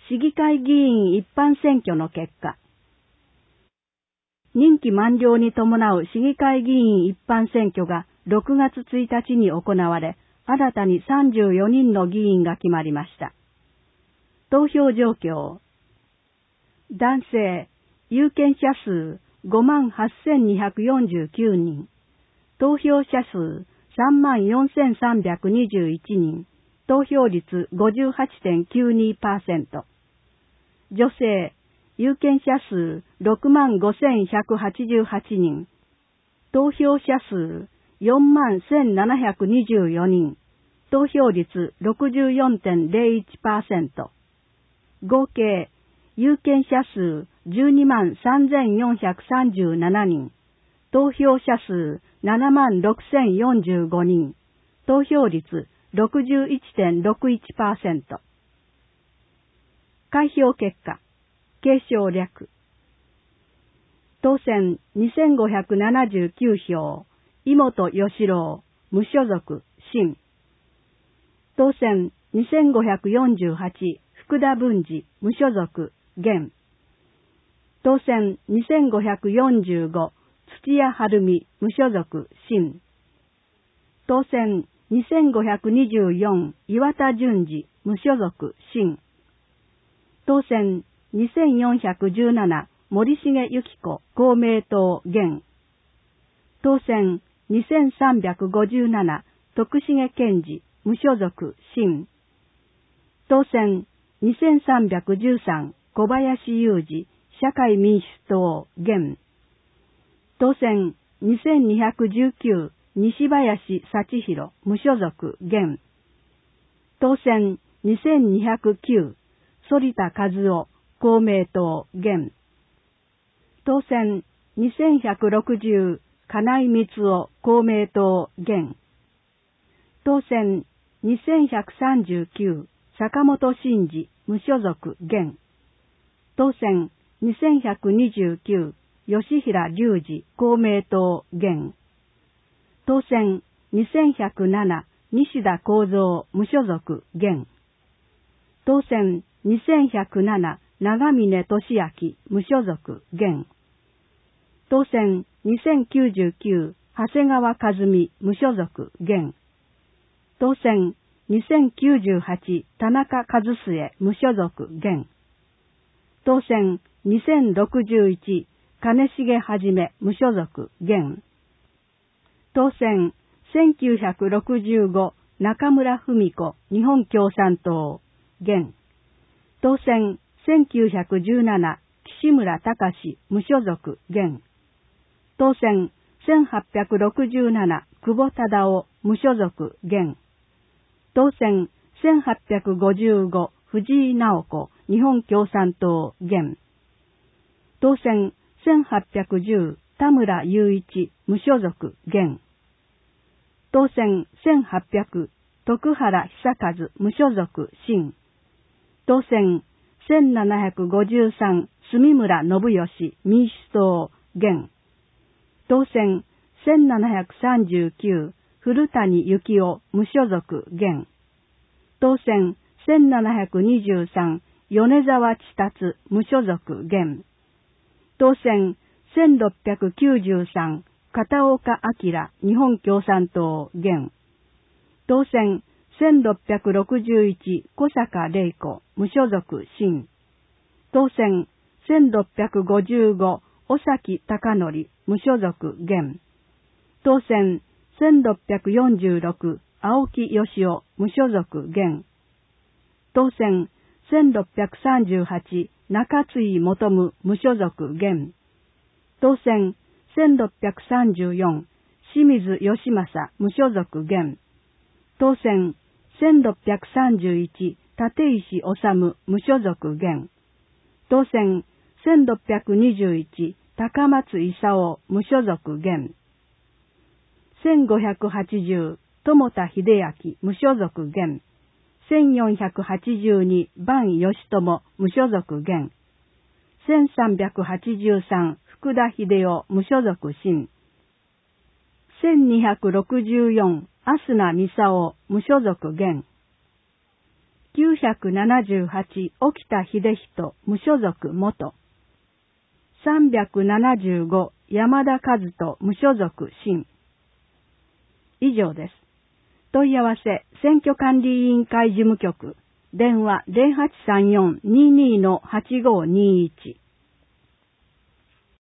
市議会議員一般選挙の結果。任期満了に伴う市議会議員一般選挙が6月1日に行われ、新たに34人の議員が決まりました。投票状況。男性、有権者数 58,249 人。投票者数 34,321 人。投票率 58.92%。女性、有権者数 65,188 人。投票者数 41,724 人。投票率 64.01%。合計、有権者数 123,437 人。投票者数 76,045 人。投票率 61.61%。開票結果。継承略。当選2579票、井本義郎、無所属、新。当選2548、福田文治、無所属、現。当選2545、土屋晴美、無所属、新。当選2524、岩田淳二、無所属、新。当選2417、森重由紀子、公明党、現。当選2357、徳重健二、無所属、新。当選2313、小林雄二、社会民主党、現。当選2219、西林幸弘、無所属、現。当選2209、反田和夫、公明党、現。当選2160、金井光夫、公明党、現。当選2139、坂本真二、無所属、現。当選2129、吉平隆二、公明党、現。当選2107、西田幸三、無所属、現。当選2107、長峰俊明、無所属、現。当選2099、長谷川和美、無所属、現。当選2098、田中和末、無所属、現。当選2061、金重はじめ、無所属、現。当選1965、中村文子、日本共産党、現。当選1917、岸村隆、無所属、現。当選1867、久保忠夫、無所属、現。当選1855、藤井直子、日本共産党、現。当選1810、田村雄一、無所属、現。当選1800、徳原久和、無所属、新。当選1753、住村信義、民主党、現。当選1739、古谷幸夫、無所属、現。当選1723、米沢千達、無所属、現。当選1693、片岡明、日本共産党、現。当選1661、小坂玲子、無所属、新。当選1655、尾崎貴則、無所属、現。当選1646、青木義夫、無所属、現。当選1638、中津井元夢、無所属、現。当選1634、清水義正、無所属、現。当選1631、立石治、無所属、現。当選1621、高松勲、無所属、現。1580、友田秀明、無所属、現。1482、坂義友、無所属、現。1383、福田秀夫、無所属、新。1264、アスナミサオ、無所属、現。 978沖田秀人無所属元。375山田和人無所属新。以上です。問い合わせ選挙管理委員会事務局。電話 0834-22-8521